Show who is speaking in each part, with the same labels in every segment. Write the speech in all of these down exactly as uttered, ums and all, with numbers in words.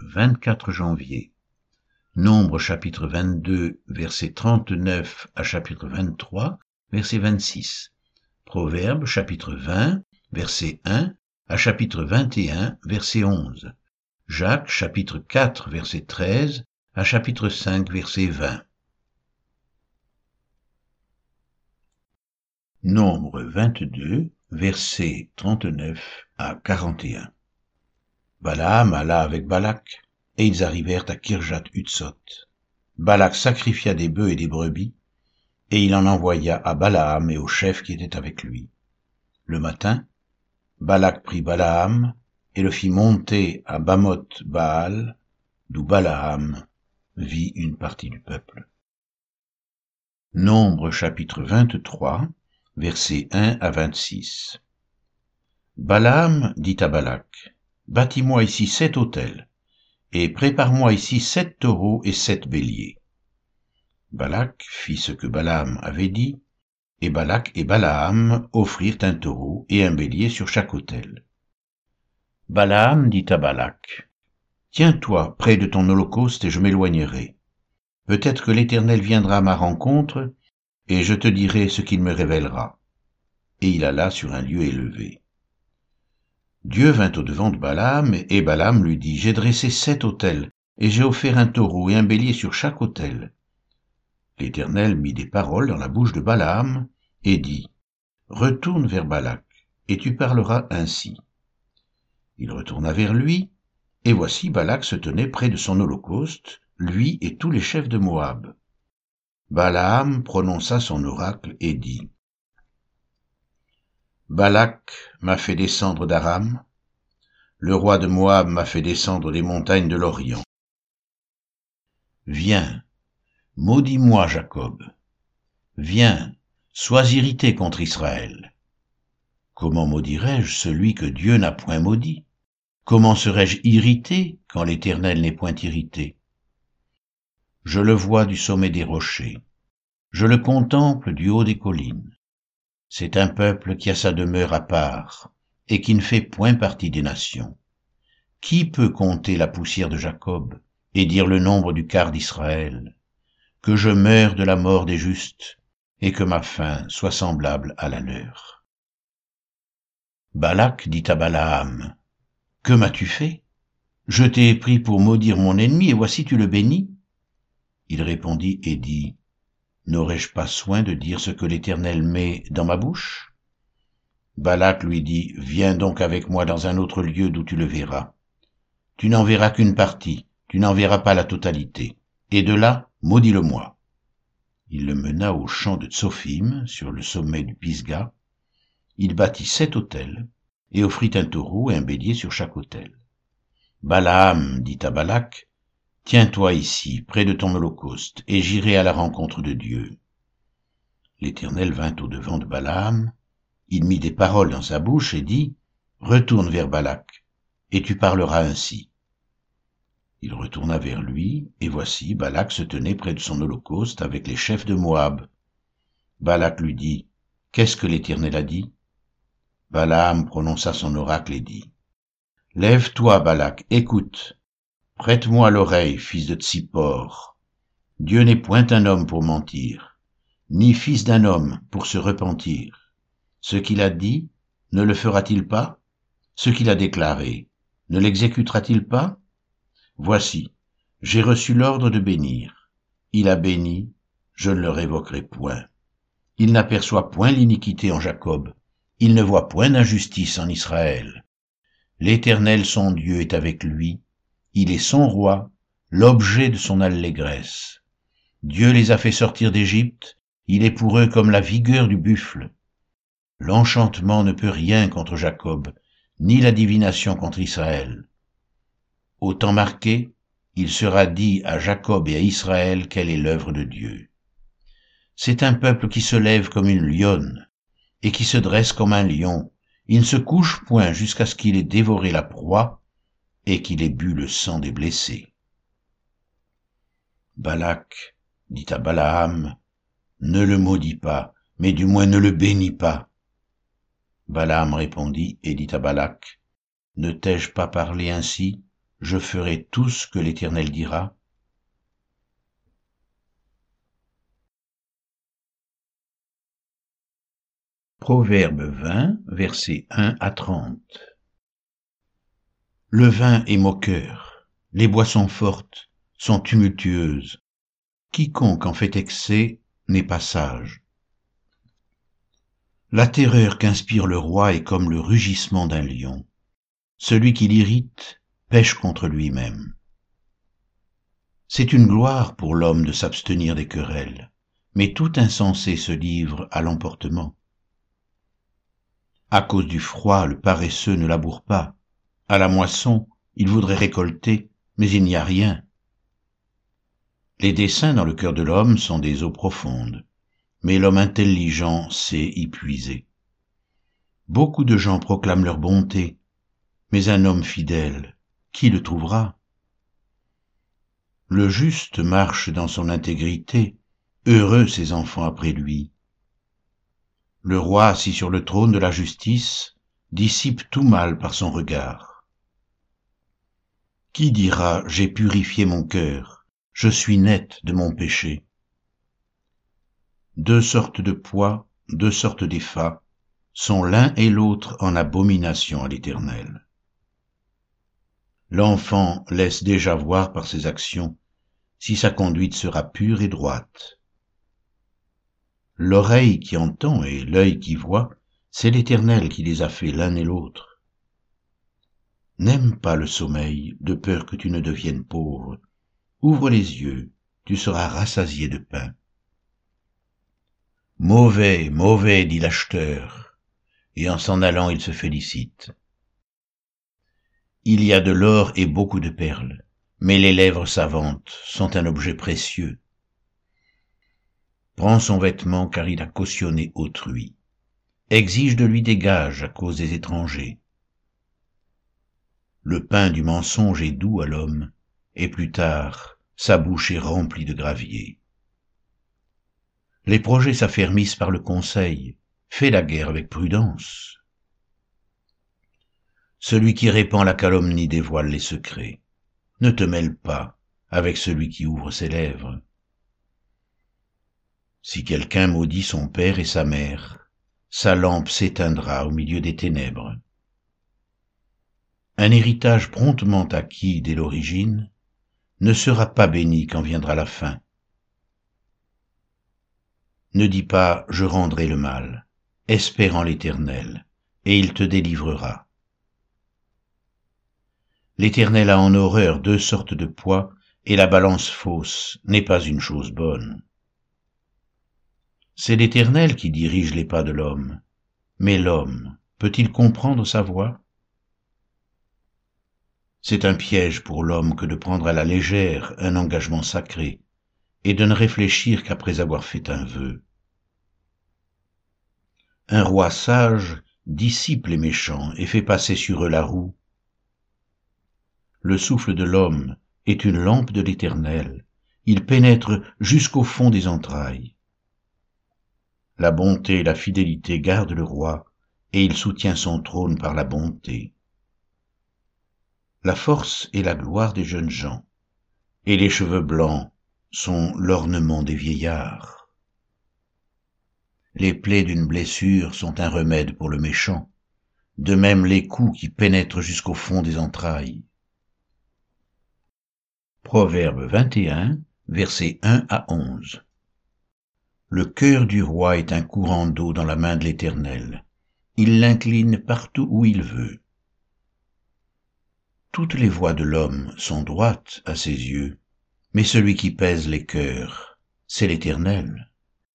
Speaker 1: vingt-quatre janvier. Nombre chapitre vingt-deux, verset trente-neuf à chapitre vingt-trois, verset vingt-six. Proverbe chapitre vingt, verset un à chapitre vingt et un, verset onze. Jacques chapitre quatre, verset treize à chapitre cinq, verset vingt. Nombre vingt-deux, versets trente-neuf à quarante et un. Balaam alla avec Balak, et ils arrivèrent à Kirjath Hutsot. Balak sacrifia des bœufs et des brebis, et il en envoya à Balaam et aux chefs qui étaient avec lui. Le matin, Balak prit Balaam et le fit monter à Bamoth Baal, d'où Balaam vit une partie du peuple. Nombre chapitre vingt-trois, versets un à vingt-six. Balaam dit à Balak, « Bâtis-moi ici sept autels, et prépare-moi ici sept taureaux et sept béliers. » Balak fit ce que Balaam avait dit, et Balak et Balaam offrirent un taureau et un bélier sur chaque autel. Balaam dit à Balak, « Tiens-toi près de ton holocauste et je m'éloignerai. Peut-être que l'Éternel viendra à ma rencontre, et je te dirai ce qu'il me révélera. » Et il alla sur un lieu élevé. Dieu vint au-devant de Balaam, et Balaam lui dit, « J'ai dressé sept autels, et j'ai offert un taureau et un bélier sur chaque autel. » L'Éternel mit des paroles dans la bouche de Balaam, et dit, « Retourne vers Balak, et tu parleras ainsi. » Il retourna vers lui, et voici Balak se tenait près de son holocauste, lui et tous les chefs de Moab. Balaam prononça son oracle et dit, « Balak m'a fait descendre d'Aram, le roi de Moab m'a fait descendre des montagnes de l'Orient. Viens, maudis-moi Jacob, viens, sois irrité contre Israël. Comment maudirais-je celui que Dieu n'a point maudit? Comment serais-je irrité quand l'Éternel n'est point irrité? Je le vois du sommet des rochers, je le contemple du haut des collines. C'est un peuple qui a sa demeure à part, et qui ne fait point partie des nations. Qui peut compter la poussière de Jacob, et dire le nombre du quart d'Israël? Que je meure de la mort des justes, et que ma fin soit semblable à la leur. » Balak dit à Balaam, « Que m'as-tu fait? Je t'ai pris pour maudire mon ennemi, et voici tu le bénis. » Il répondit et dit, « N'aurais-je pas soin de dire ce que l'Éternel met dans ma bouche? » Balak lui dit, « Viens donc avec moi dans un autre lieu d'où tu le verras. Tu n'en verras qu'une partie, tu n'en verras pas la totalité, et de là, maudis-le-moi. » Il le mena au champ de Tsophim, sur le sommet du Pisga. Il bâtit sept autels, et offrit un taureau et un bélier sur chaque autel. Balaam dit à Balak, « Tiens-toi ici, près de ton holocauste, et j'irai à la rencontre de Dieu. » L'Éternel vint au-devant de Balaam, il mit des paroles dans sa bouche et dit, « Retourne vers Balak, et tu parleras ainsi. » Il retourna vers lui, et voici Balak se tenait près de son holocauste avec les chefs de Moab. Balak lui dit, « Qu'est-ce que l'Éternel a dit? » Balaam prononça son oracle et dit, « Lève-toi, Balak, écoute. Prête-moi l'oreille, fils de Tsippor. Dieu n'est point un homme pour mentir, ni fils d'un homme pour se repentir. Ce qu'il a dit, ne le fera-t-il pas? Ce qu'il a déclaré, ne l'exécutera-t-il pas? Voici, j'ai reçu l'ordre de bénir. Il a béni, je ne le révoquerai point. Il n'aperçoit point l'iniquité en Jacob, il ne voit point d'injustice en Israël. L'Éternel son Dieu est avec lui, il est son roi, l'objet de son allégresse. Dieu les a fait sortir d'Égypte, il est pour eux comme la vigueur du buffle. L'enchantement ne peut rien contre Jacob, ni la divination contre Israël. Au temps marqué, il sera dit à Jacob et à Israël quelle est l'œuvre de Dieu. C'est un peuple qui se lève comme une lionne, et qui se dresse comme un lion. Il ne se couche point jusqu'à ce qu'il ait dévoré la proie, et qu'il ait bu le sang des blessés. Balak dit à Balaam, « Ne le maudis pas, mais du moins ne le bénis pas. » Balaam répondit et dit à Balak, « Ne t'ai-je pas parlé ainsi? je ferai tout ce que l'Éternel dira. Proverbe vingt, versets un à trente. Le vin est moqueur, les boissons fortes sont tumultueuses. Quiconque en fait excès n'est pas sage. La terreur qu'inspire le roi est comme le rugissement d'un lion. Celui qui l'irrite pèche contre lui-même. C'est une gloire pour l'homme de s'abstenir des querelles, mais tout insensé se livre à l'emportement. À cause du froid, le paresseux ne laboure pas. À la moisson, il voudrait récolter, mais il n'y a rien. Les desseins dans le cœur de l'homme sont des eaux profondes, mais l'homme intelligent sait y puiser. Beaucoup de gens proclament leur bonté, mais un homme fidèle, qui le trouvera? Le juste marche dans son intégrité, heureux ses enfants après lui. Le roi assis sur le trône de la justice dissipe tout mal par son regard. Qui dira « J'ai purifié mon cœur, je suis net de mon péché ». Deux sortes de poids, deux sortes d'effats, sont l'un et l'autre en abomination à l'Éternel. L'enfant laisse déjà voir par ses actions si sa conduite sera pure et droite. L'oreille qui entend et l'œil qui voit, c'est l'Éternel qui les a fait l'un et l'autre. N'aime pas le sommeil, de peur que tu ne deviennes pauvre. Ouvre les yeux, tu seras rassasié de pain. Mauvais, mauvais, dit l'acheteur, et en s'en allant il se félicite. Il y a de l'or et beaucoup de perles, mais les lèvres savantes sont un objet précieux. Prends son vêtement car il a cautionné autrui. Exige de lui des gages à cause des étrangers. Le pain du mensonge est doux à l'homme, et plus tard, sa bouche est remplie de gravier. Les projets s'affermissent par le conseil, fais la guerre avec prudence. Celui qui répand la calomnie dévoile les secrets. Ne te mêle pas avec celui qui ouvre ses lèvres. Si quelqu'un maudit son père et sa mère, sa lampe s'éteindra au milieu des ténèbres. Un héritage promptement acquis dès l'origine ne sera pas béni quand viendra la fin. Ne dis pas « je rendrai le mal », espérant l'Éternel, et il te délivrera. L'Éternel a en horreur deux sortes de poids, et la balance fausse n'est pas une chose bonne. C'est l'Éternel qui dirige les pas de l'homme, mais l'homme peut-il comprendre sa voie? C'est un piège pour l'homme que de prendre à la légère un engagement sacré, et de ne réfléchir qu'après avoir fait un vœu. Un roi sage dissipe les méchants et fait passer sur eux la roue. Le souffle de l'homme est une lampe de l'Éternel, il pénètre jusqu'au fond des entrailles. La bonté et la fidélité gardent le roi, et il soutient son trône par la bonté. La force est la gloire des jeunes gens, et les cheveux blancs sont l'ornement des vieillards. Les plaies d'une blessure sont un remède pour le méchant, de même les coups qui pénètrent jusqu'au fond des entrailles. Proverbe vingt et un, versets un à onze. Le cœur du roi est un courant d'eau dans la main de l'Éternel. Il l'incline partout où il veut. Toutes les voies de l'homme sont droites à ses yeux, mais celui qui pèse les cœurs, c'est l'Éternel.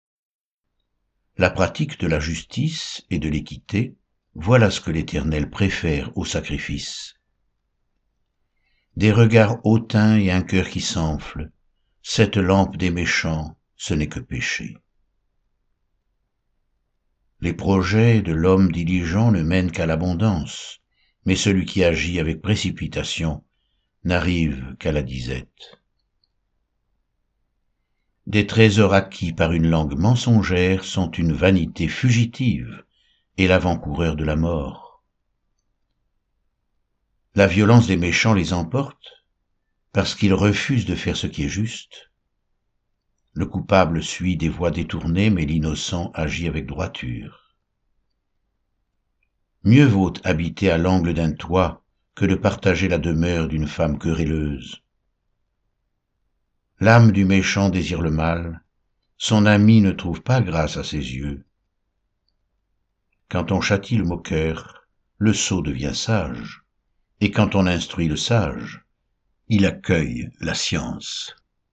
Speaker 1: La pratique de la justice et de l'équité, voilà ce que l'Éternel préfère au sacrifice. Des regards hautains et un cœur qui s'enfle, cette lampe des méchants, ce n'est que péché. Les projets de l'homme diligent ne mènent qu'à l'abondance, mais celui qui agit avec précipitation n'arrive qu'à la disette. Des trésors acquis par une langue mensongère sont une vanité fugitive et l'avant-coureur de la mort. La violence des méchants les emporte, parce qu'ils refusent de faire ce qui est juste. Le coupable suit des voies détournées, mais l'innocent agit avec droiture. Mieux vaut habiter à l'angle d'un toit que de partager la demeure d'une femme querelleuse. L'âme du méchant désire le mal, son ami ne trouve pas grâce à ses yeux. Quand on châtie le moqueur, le sot devient sage, et quand on instruit le sage, il accueille la science.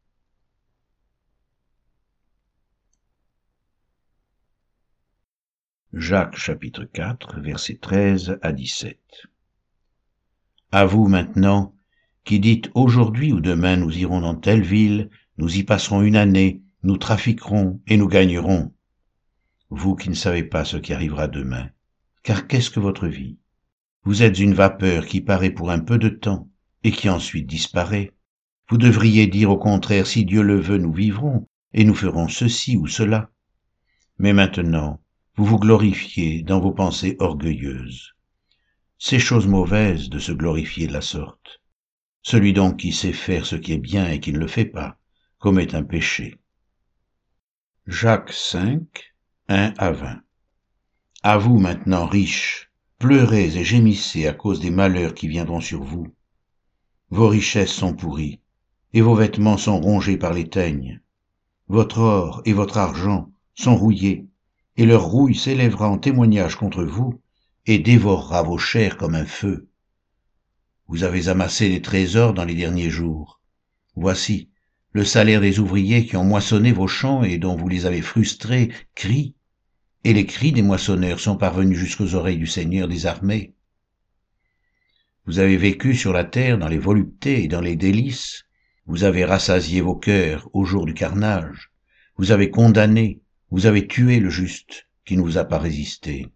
Speaker 1: Jacques chapitre quatre, versets treize à dix-sept. À vous maintenant, qui dites aujourd'hui ou demain nous irons dans telle ville, nous y passerons une année, nous trafiquerons et nous gagnerons. Vous qui ne savez pas ce qui arrivera demain, car qu'est-ce que votre vie? Vous êtes une vapeur qui paraît pour un peu de temps et qui ensuite disparaît. Vous devriez dire au contraire, si Dieu le veut, nous vivrons et nous ferons ceci ou cela. Mais maintenant, vous vous glorifiez dans vos pensées orgueilleuses. C'est chose mauvaise de se glorifier de la sorte. Celui donc qui sait faire ce qui est bien et qui ne le fait pas, commet un péché. Jacques cinq, un à vingt. À vous maintenant, riches, pleurez et gémissez à cause des malheurs qui viendront sur vous. Vos richesses sont pourries, et vos vêtements sont rongés par les teignes. Votre or et votre argent sont rouillés, et leur rouille s'élèvera en témoignage contre vous, et dévorera vos chairs comme un feu. Vous avez amassé des trésors dans les derniers jours. Voici, le salaire des ouvriers qui ont moissonné vos champs et dont vous les avez frustrés crie, et les cris des moissonneurs sont parvenus jusqu'aux oreilles du Seigneur des armées. Vous avez vécu sur la terre dans les voluptés et dans les délices, vous avez rassasié vos cœurs au jour du carnage, vous avez condamné, vous avez tué le juste qui ne vous a pas résisté.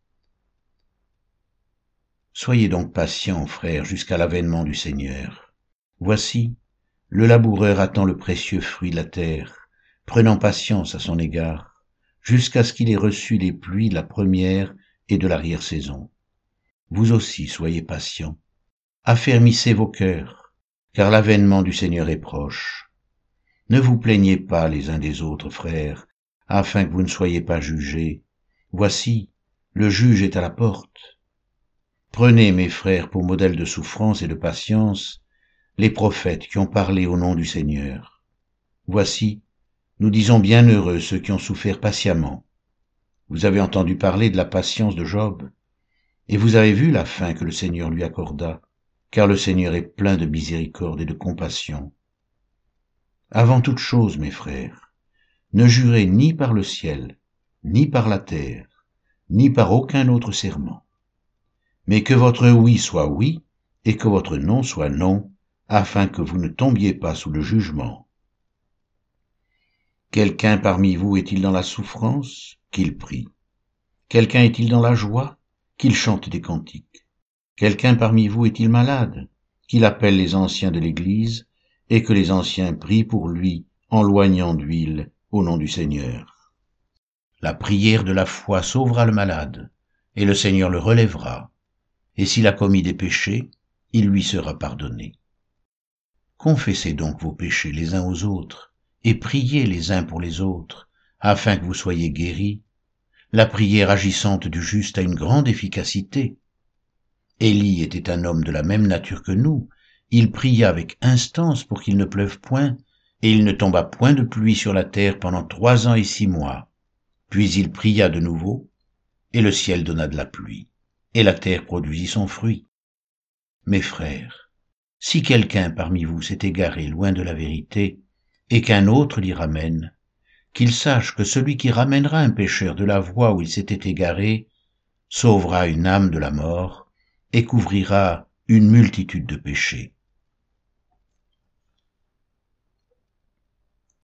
Speaker 1: Soyez donc patients, frères, jusqu'à l'avènement du Seigneur. Voici, le laboureur attend le précieux fruit de la terre, prenant patience à son égard, jusqu'à ce qu'il ait reçu les pluies de la première et de l'arrière-saison. Vous aussi soyez patients, affermissez vos cœurs, car l'avènement du Seigneur est proche. Ne vous plaignez pas les uns des autres, frères, afin que vous ne soyez pas jugés. Voici, le juge est à la porte. Prenez, mes frères, pour modèle de souffrance et de patience, les prophètes qui ont parlé au nom du Seigneur. Voici, nous disons bienheureux ceux qui ont souffert patiemment. Vous avez entendu parler de la patience de Job, et vous avez vu la fin que le Seigneur lui accorda, car le Seigneur est plein de miséricorde et de compassion. Avant toute chose, mes frères, ne jurez ni par le ciel, ni par la terre, ni par aucun autre serment, mais que votre oui soit oui, et que votre non soit non, afin que vous ne tombiez pas sous le jugement. Quelqu'un parmi vous est-il dans la souffrance? Qu'il prie. Quelqu'un est-il dans la joie? Qu'il chante des cantiques. Quelqu'un parmi vous est-il malade? Qu'il appelle les anciens de l'Église, et que les anciens prient pour lui en loignant d'huile au nom du Seigneur. La prière de la foi sauvera le malade, et le Seigneur le relèvera, et s'il a commis des péchés, il lui sera pardonné. Confessez donc vos péchés les uns aux autres, et priez les uns pour les autres, afin que vous soyez guéris. La prière agissante du juste a une grande efficacité. Élie était un homme de la même nature que nous, il pria avec instance pour qu'il ne pleuve point, et il ne tomba point de pluie sur la terre pendant trois ans et six mois. Puis il pria de nouveau, et le ciel donna de la pluie, et la terre produisit son fruit. Mes frères, si quelqu'un parmi vous s'est égaré loin de la vérité, et qu'un autre l'y ramène, qu'il sache que celui qui ramènera un pécheur de la voie où il s'était égaré, sauvera une âme de la mort, et couvrira une multitude de péchés.